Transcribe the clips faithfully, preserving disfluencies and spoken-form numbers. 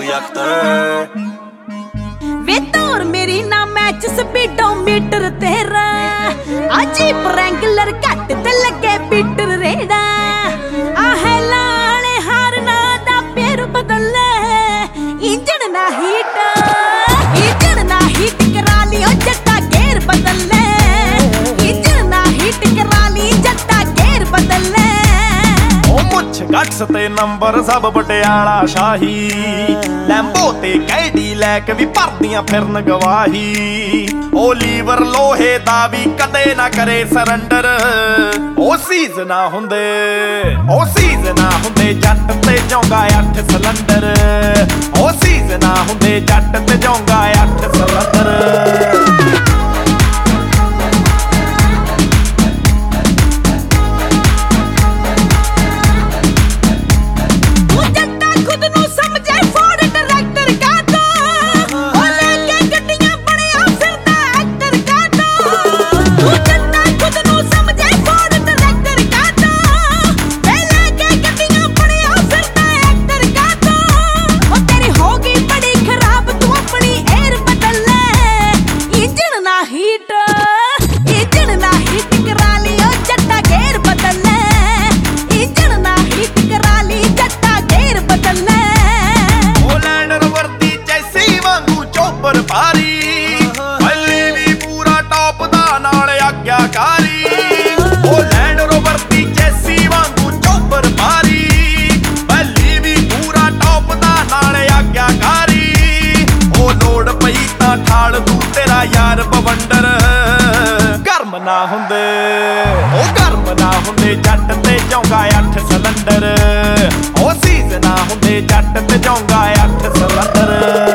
अख्तर वे तोर मेरी ना मैच स्पीडोमीटर तेरा आजी प्रैंगलर घट ते लगे पीटर रेड़ा आहे लाने हारना दा पेर बदले इंजन ना हीट इंजन ना हीट करा लियो जट्टा गेर बदले इंजन ना हीट करा ली जट्टा गेर बदले मुछ गट्स ते नंबर सब पटियाला शाही लैंबो ते कैडी लैक भी भरदियां फिरन गवाही ओ लीवर लोहे दा भी कदे ना करे सरंडर ओ सीज ना हुंदे ओ सीज ना हुंदे जट ते जौंगा अठ सिलेंडर ओ सीज ना हुंदे जट ते जौंगा अठ सिलेंडर ना हुंदे ओ गर्म ना हुंदे जट ते जौंगा अठ सिलेंडर ओ सीज ना हुंदे जट ते जौंगा अठ सिलेंडर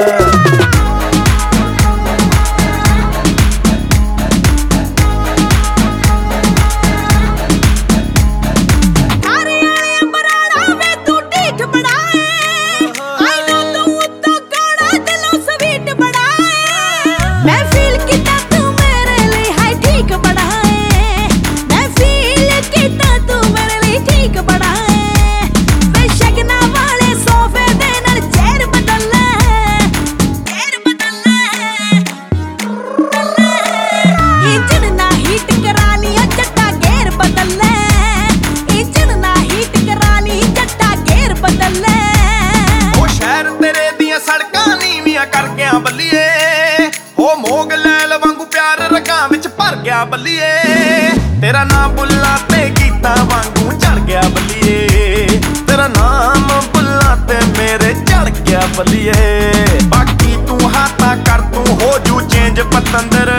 बल्लिए तेरा नाम बुल्ला ते गीता वांगू चढ़ गया बल्लिए तेरा नाम बुल्ला ते मेरे चढ़ गया बल्लिए बाकी तू हाथा कर तू हो जू चेंज पतंदर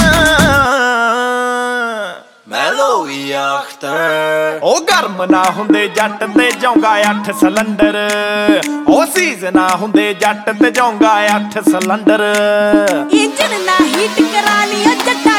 ओ गर्म ना हुंदे जट ते जौंगा अठ सिलेंडर ओ सीज ना हुंदे जट ते जौंगा अठ सिलेंडर इंजन ना हीट करा लियो जट्टा